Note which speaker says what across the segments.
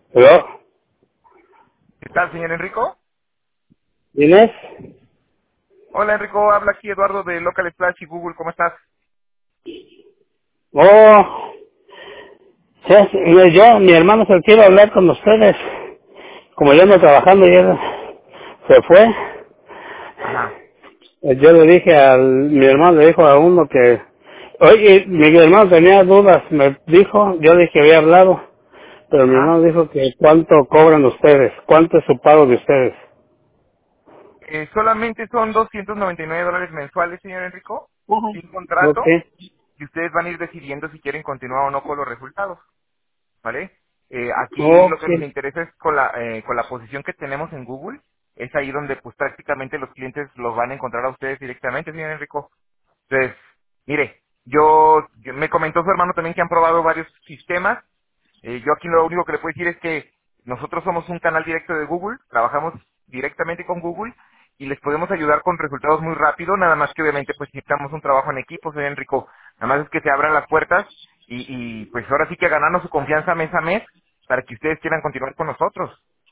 Speaker 1: ¿Pero?
Speaker 2: ¿Qué tal, señor Enrico?
Speaker 1: ¿Inés?
Speaker 2: Hola, Enrico. Habla aquí Eduardo de Local Splash y Google. ¿Cómo estás?
Speaker 1: Oh, mi hermano se quiere hablar con ustedes. Como yo ando trabajando y él se fue,
Speaker 2: Ajá.
Speaker 1: yo le dije mi hermano le dijo a uno que, oye, mi hermano tenía dudas, me dijo, yo dije que había hablado, pero mi
Speaker 2: Ajá.
Speaker 1: hermano dijo que cuánto cobran ustedes, cuánto es su pago de ustedes.
Speaker 2: Solamente son $299 mensuales, señor Enrico,
Speaker 1: Ajá.
Speaker 2: sin
Speaker 1: Ok,
Speaker 2: contrato, y ustedes van a ir decidiendo si quieren continuar o no con los resultados, ¿vale? Aquí lo
Speaker 1: ok.
Speaker 2: que nos interesa es con la posición que tenemos en Google, es ahí donde pues prácticamente los clientes los van a encontrar a ustedes directamente, señor Enrico. Entonces, mire, me comentó su hermano también que han probado varios sistemas. Yo aquí lo único que le puedo decir es que nosotros somos un canal directo de Google, trabajamos directamente con Google y les podemos ayudar con resultados muy rápido, nada más que obviamente pues necesitamos un trabajo en equipo, señor Enrico. Nada más es que se abran las puertas y pues ahora sí que ganarnos su confianza mes a mes para que ustedes quieran continuar con nosotros.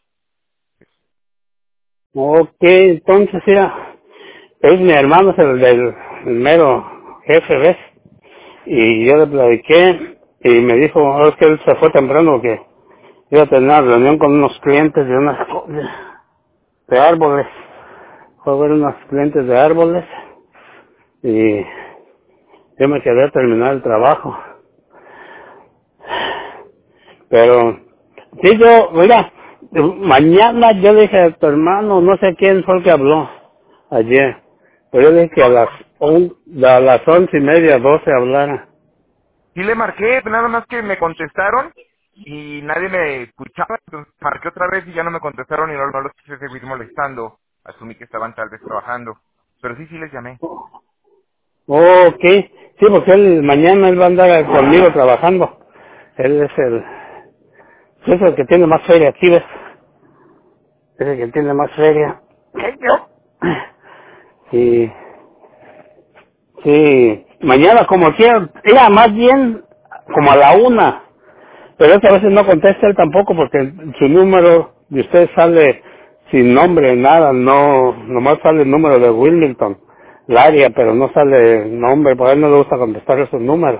Speaker 1: Ok, entonces ya, es mi hermano, es el mero jefe, ¿ves? Y yo le platiqué y me dijo, "Oh, es que él se fue temprano que iba a tener una reunión con unos clientes de árboles, fue a ver unos clientes de árboles y yo me quedé a terminar el trabajo. Pero, sí, mira, mañana yo le dije a tu hermano, no sé quién fue el que habló ayer, pero yo le dije que a las 11:30, 12 hablara.
Speaker 2: Sí le marqué, nada más que me contestaron y nadie me escuchaba, entonces marqué otra vez y ya no me contestaron y no los quise seguir molestando. Asumí que estaban tal vez trabajando. Pero sí, sí les llamé.
Speaker 1: Ok, sí, porque mañana él va a andar conmigo trabajando. Él es el que tiene más feria aquí, ¿ves? Es el que tiene más feria que yo. Y, sí, mañana como quiera, mira, más bien como a la 1. Pero es que a veces no contesta él tampoco porque su número de usted sale sin nombre, nada, no, nomás sale el número de Wilmington, el área, pero no sale nombre, por él no le gusta contestar esos números.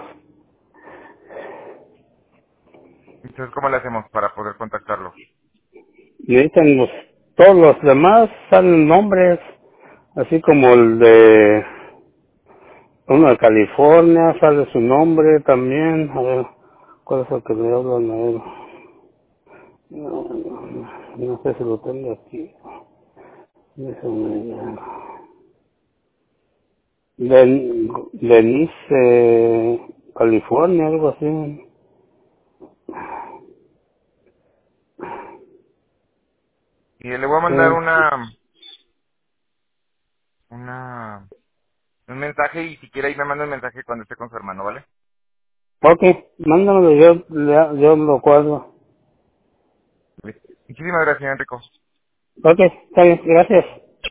Speaker 2: Entonces, ¿cómo le hacemos para poder contactarlo?
Speaker 1: Y dicen todos los demás salen nombres, así como el de uno de California, sale su nombre también, a ver, ¿cuál es el que me hablan a él? No sé si lo tengo aquí. Déjame ver. Venice, California, algo así.
Speaker 2: Y le voy a mandar
Speaker 1: Sí.
Speaker 2: una, un mensaje y si quiere ahí me manda un mensaje cuando esté con su hermano, ¿vale?
Speaker 1: Ok, mándamelo, yo lo cuadro.
Speaker 2: Muchísimas gracias, Enrico.
Speaker 1: Ok, está bien, gracias.